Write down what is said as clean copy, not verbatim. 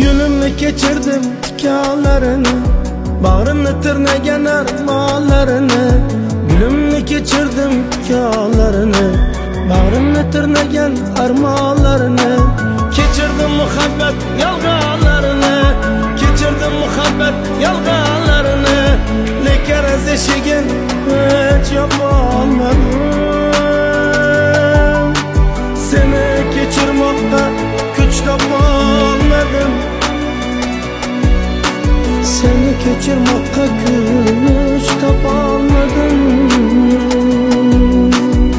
Gülümni keçirdim tikanlarını, bağrını tırnagan armonlarini. Gülümni keçirdim tikanlarını, bağrını tırnagan armonlarini. Keçirdim muhabbet yalganlarini, keçirdim muhabbet yalganlarini. Lekin azeshigin hiç yapolmadim. Seni keçirmoqqa kuch topolmadim. Seni keçirmoqqa kuch topolmadim.